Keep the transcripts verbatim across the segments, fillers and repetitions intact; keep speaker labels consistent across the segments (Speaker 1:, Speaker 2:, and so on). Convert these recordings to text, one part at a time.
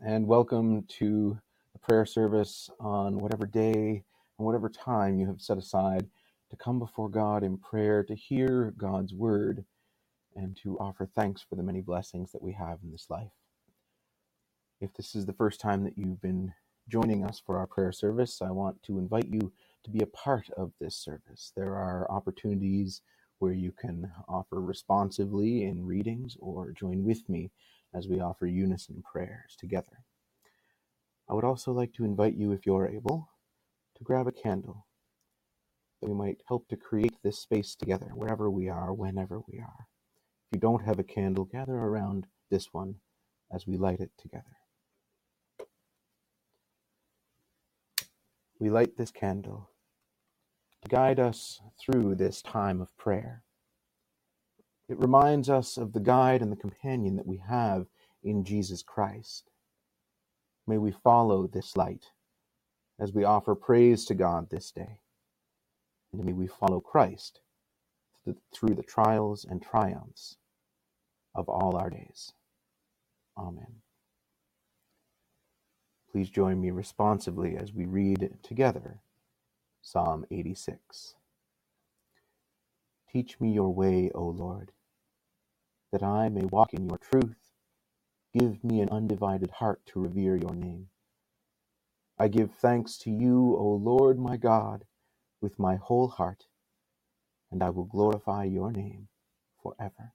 Speaker 1: and welcome to the prayer service on whatever day and whatever time you have set aside to come before God in prayer, to hear God's word, and to offer thanks for the many blessings that we have in this life. If this is the first time that you've been joining us for our prayer service, I want to invite you to be a part of this service. There are opportunities where you can offer responsively in readings or join with me as we offer unison prayers together. I would also like to invite you, if you're able, to grab a candle, that we might help to create this space together, wherever we are, whenever we are. If you don't have a candle, gather around this one as we light it together. We light this candle to guide us through this time of prayer. It reminds us of the guide and the companion that we have in Jesus Christ. May we follow this light as we offer praise to God this day. And may we follow Christ through the trials and triumphs of all our days. Amen. Please join me responsively as we read together Psalm eighty-six. Teach me your way, O Lord, that I may walk in your truth. Give me an undivided heart to revere your name. I give thanks to you, O Lord my God, with my whole heart, and I will glorify your name forever.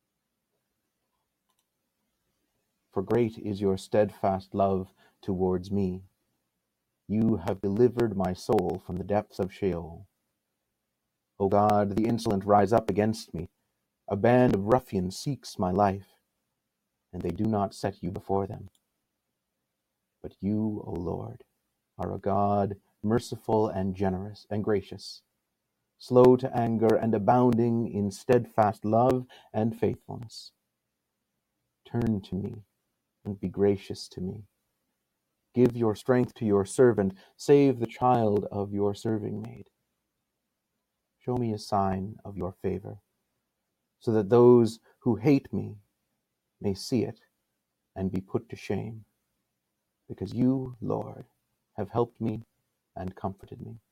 Speaker 1: For great is your steadfast love towards me. You have delivered my soul from the depths of Sheol. O God, the insolent rise up against me. A band of ruffians seeks my life, and they do not set you before them. But you, O Lord, are a God merciful and generous and gracious, slow to anger and abounding in steadfast love and faithfulness. Turn to me and be gracious to me. Give your strength to your servant. Save the child of your serving maid. Show me a sign of your favor, so that those who hate me may see it and be put to shame, because you, Lord, have helped me and comforted me.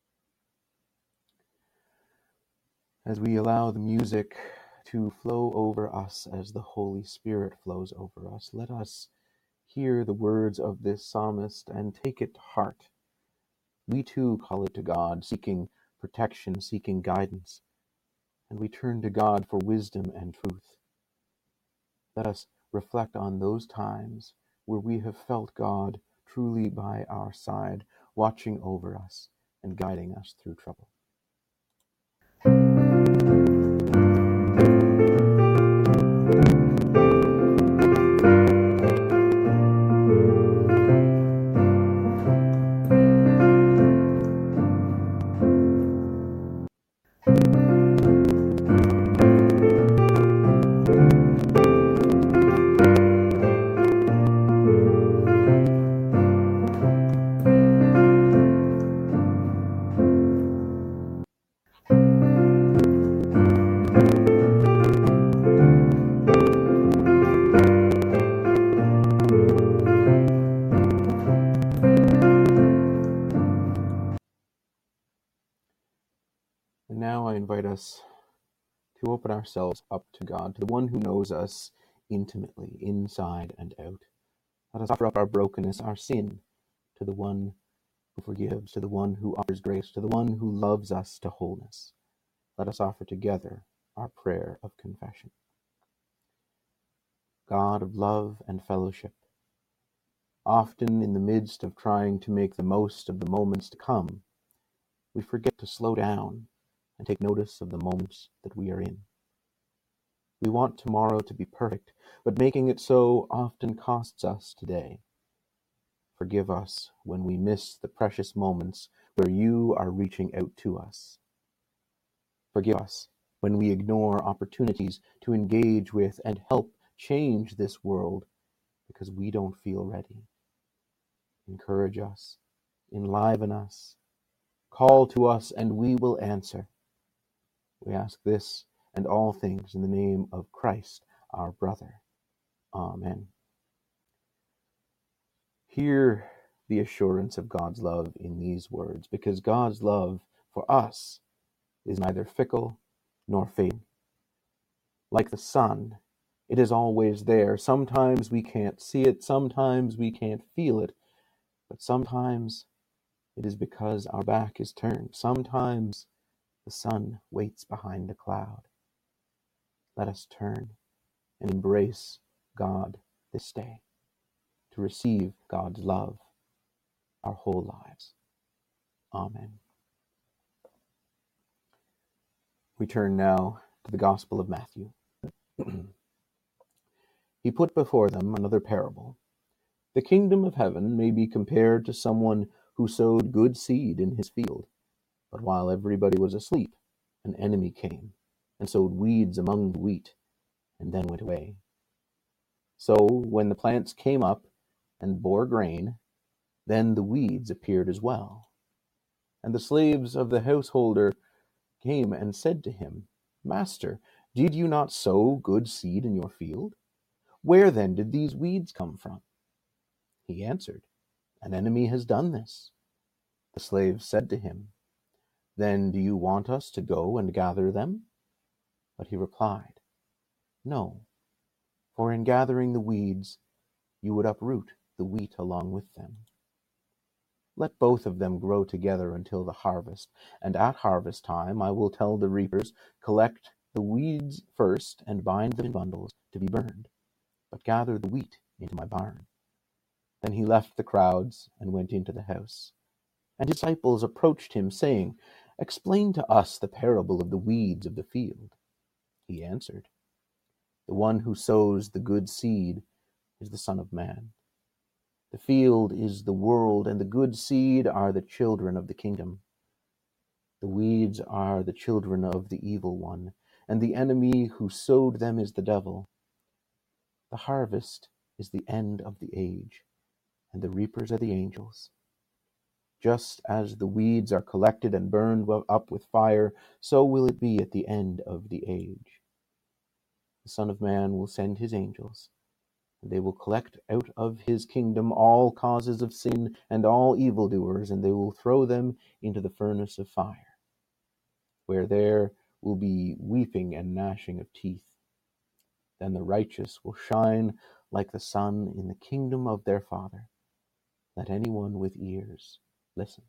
Speaker 1: As we allow the music to flow over us as the Holy Spirit flows over us, let us hear the words of this psalmist and take it to heart. We too call it to God, seeking protection, seeking guidance, and we turn to God for wisdom and truth. Let us reflect on those times where we have felt God truly by our side, watching over us and guiding us through trouble. And now I invite us to open ourselves up to God, to the one who knows us intimately, inside and out. Let us offer up our brokenness, our sin, to the one who forgives, to the one who offers grace, to the one who loves us to wholeness. Let us offer together our prayer of confession. God of love and fellowship, often in the midst of trying to make the most of the moments to come, we forget to slow down and take notice of the moments that we are in. We want tomorrow to be perfect, but making it so often costs us today. Forgive us when we miss the precious moments where you are reaching out to us. Forgive us when we ignore opportunities to engage with and help change this world because we don't feel ready. Encourage us, enliven us, call to us, and we will answer. We ask this and all things in the name of Christ, our brother. Amen. Hear the assurance of God's love in these words, because God's love for us is neither fickle nor fading. Like the sun, it is always there. Sometimes we can't see it, sometimes we can't feel it, but sometimes it is because our back is turned. Sometimes the sun waits behind a cloud. Let us turn and embrace God this day, to receive God's love our whole lives. Amen. We turn now to the Gospel of Matthew. He put before them another parable. The kingdom of heaven may be compared to someone who sowed good seed in his field. But while everybody was asleep, an enemy came and sowed weeds among the wheat, and then went away. So when the plants came up and bore grain, then the weeds appeared as well. And the slaves of the householder came and said to him, Master, did you not sow good seed in your field? Where then did these weeds come from? He answered, An enemy has done this. The slaves said to him, Then do you want us to go and gather them? But he replied, No, for in gathering the weeds, you would uproot the wheat along with them. Let both of them grow together until the harvest, and at harvest time I will tell the reapers, Collect the weeds first and bind them in bundles to be burned, but gather the wheat into my barn. Then he left the crowds and went into the house. And his disciples approached him, saying, Explain to us the parable of the weeds of the field. He answered, The one who sows the good seed is the Son of Man. The field is the world, and the good seed are the children of the kingdom. The weeds are the children of the evil one, and the enemy who sowed them is the devil. The harvest is the end of the age, and the reapers are the angels. Just as the weeds are collected and burned up with fire, so will it be at the end of the age. The Son of Man will send his angels, and they will collect out of his kingdom all causes of sin and all evildoers, and they will throw them into the furnace of fire, where there will be weeping and gnashing of teeth. Then the righteous will shine like the sun in the kingdom of their Father. Let anyone with ears listen.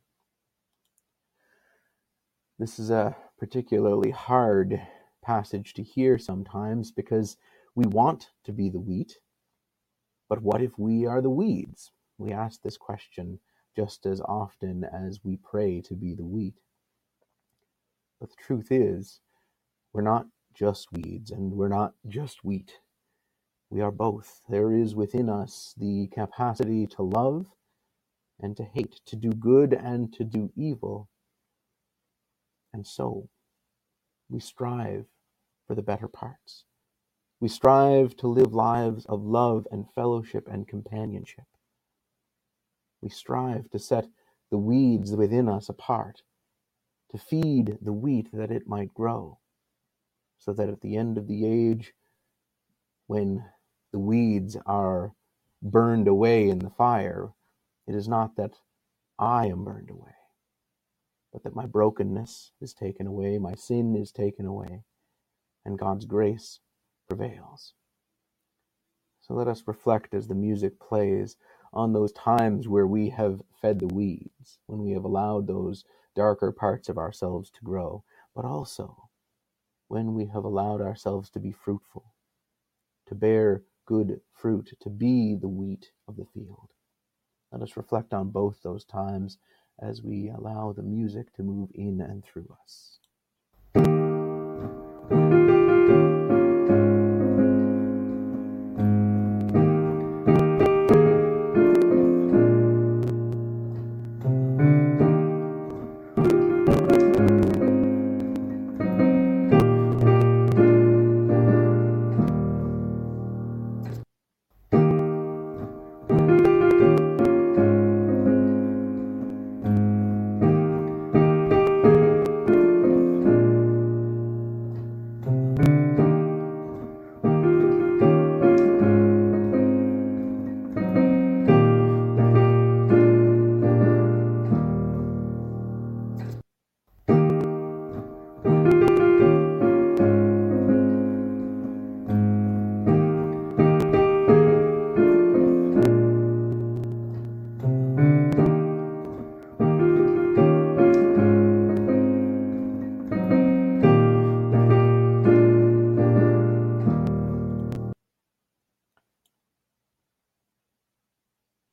Speaker 1: This is a particularly hard passage to hear sometimes, because we want to be the wheat. But what if we are the weeds? We ask this question just as often as we pray to be the wheat. But the truth is, we're not just weeds, and we're not just wheat. We are both. There is within us the capacity to love and to hate, to do good and to do evil. And so, we strive for the better parts. We strive to live lives of love and fellowship and companionship. We strive to set the weeds within us apart, to feed the wheat that it might grow, so that at the end of the age, when the weeds are burned away in the fire, it is not that I am burned away, but that my brokenness is taken away, my sin is taken away, and God's grace prevails. So let us reflect as the music plays on those times where we have fed the weeds, when we have allowed those darker parts of ourselves to grow, but also when we have allowed ourselves to be fruitful, to bear good fruit, to be the wheat of the field. Let us reflect on both those times as we allow the music to move in and through us.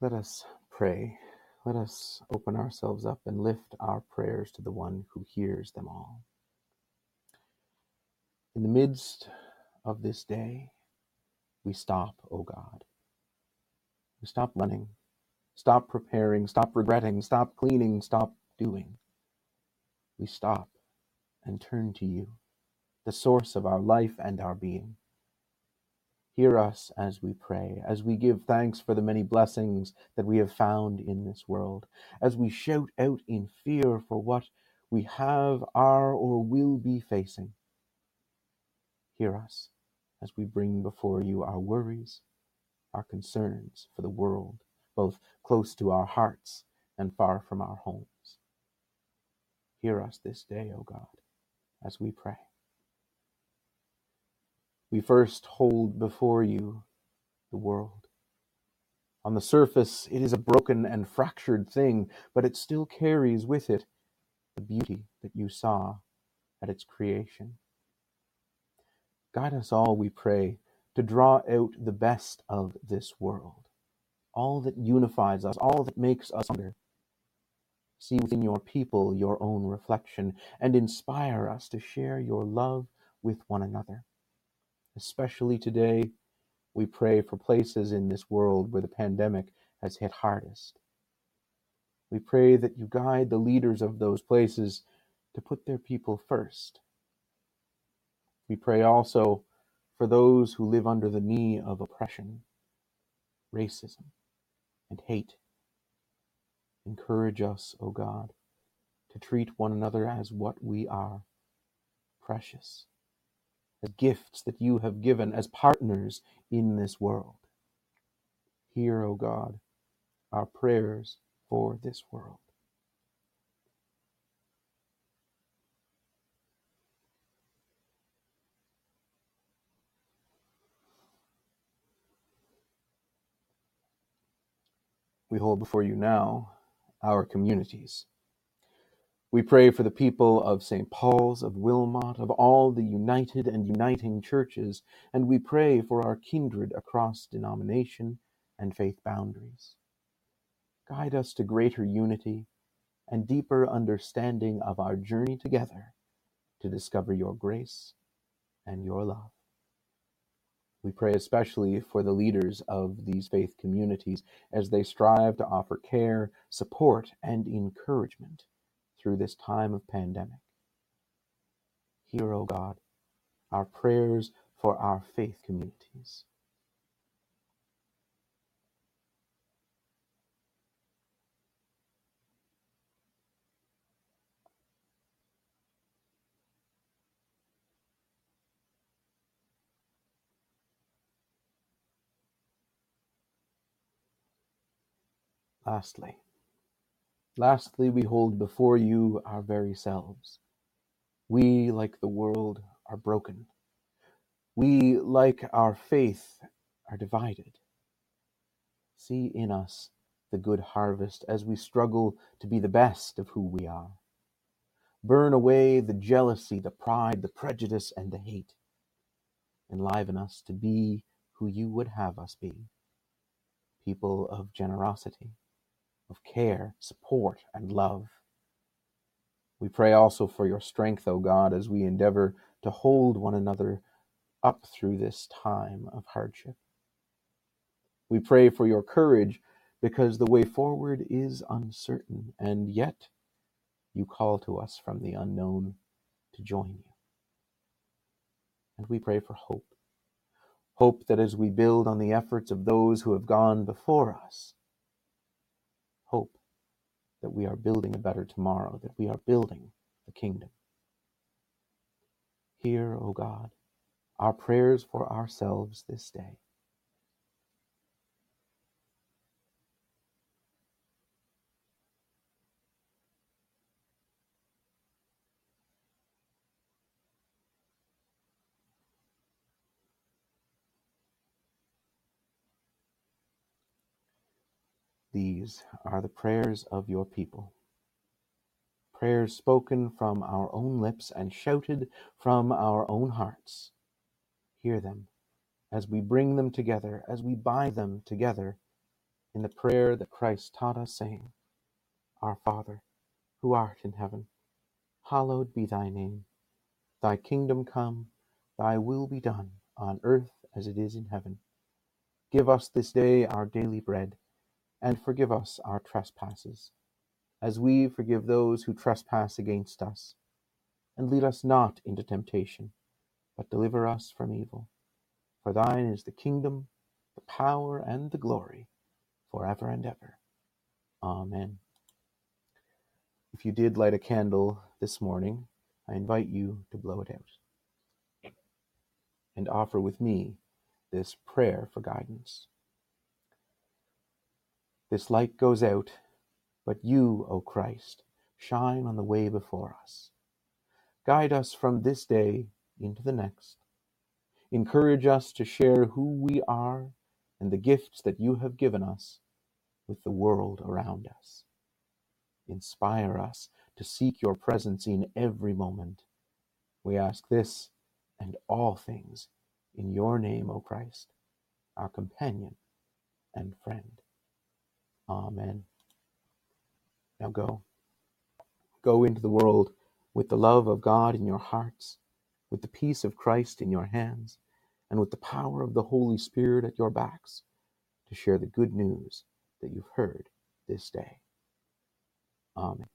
Speaker 1: Let us pray. Let us open ourselves up and lift our prayers to the one who hears them all. In the midst of this day, we stop, O God. We stop running, stop preparing, stop regretting, stop cleaning, stop doing. We stop and turn to you, the source of our life and our being. Hear us as we pray, as we give thanks for the many blessings that we have found in this world, as we shout out in fear for what we have, are, or will be facing. Hear us as we bring before you our worries, our concerns for the world, both close to our hearts and far from our homes. Hear us this day, O God, as we pray. We first hold before you the world. On the surface, it is a broken and fractured thing, but it still carries with it the beauty that you saw at its creation. Guide us all, we pray, to draw out the best of this world, all that unifies us, all that makes us stronger. See within your people your own reflection, and inspire us to share your love with one another. Especially today, we pray for places in this world where the pandemic has hit hardest. We pray that you guide the leaders of those places to put their people first. We pray also for those who live under the knee of oppression, racism, and hate. Encourage us, O God, to treat one another as what we are, precious, as gifts that you have given, as partners in this world. Hear, O God, our prayers for this world. We hold before you now our communities. We pray for the people of Saint Paul's, of Wilmot, of all the united and uniting churches, and we pray for our kindred across denomination and faith boundaries. Guide us to greater unity and deeper understanding of our journey together to discover your grace and your love. We pray especially for the leaders of these faith communities as they strive to offer care, support, and encouragement through this time of pandemic. Hear, O God, our prayers for our faith communities. Lastly, lastly, we hold before you our very selves. We, like the world, are broken. We, like our faith, are divided. See in us the good harvest as we struggle to be the best of who we are. Burn away the jealousy, the pride, the prejudice, and the hate. Enliven us to be who you would have us be. People of generosity, of care, support, and love. We pray also for your strength, O God, as we endeavor to hold one another up through this time of hardship. We pray for your courage because the way forward is uncertain, and yet you call to us from the unknown to join you. And we pray for hope. Hope that as we build on the efforts of those who have gone before us, hope that we are building a better tomorrow, that we are building the kingdom. Hear, O God, our prayers for ourselves this day. These are the prayers of your people, prayers spoken from our own lips and shouted from our own hearts. Hear them as we bring them together, as we bind them together in the prayer that Christ taught us, saying, Our Father, who art in heaven, hallowed be thy name. Thy kingdom come, thy will be done, on earth as it is in heaven. Give us this day our daily bread, and forgive us our trespasses, as we forgive those who trespass against us. And lead us not into temptation, but deliver us from evil. For thine is the kingdom, the power, and the glory, forever and ever. Amen. If you did light a candle this morning, I invite you to blow it out and offer with me this prayer for guidance. This light goes out, but you, O Christ, shine on the way before us. Guide us from this day into the next. Encourage us to share who we are and the gifts that you have given us with the world around us. Inspire us to seek your presence in every moment. We ask this and all things in your name, O Christ, our companion and friend. Amen. Now go. Go into the world with the love of God in your hearts, with the peace of Christ in your hands, and with the power of the Holy Spirit at your backs to share the good news that you've heard this day. Amen.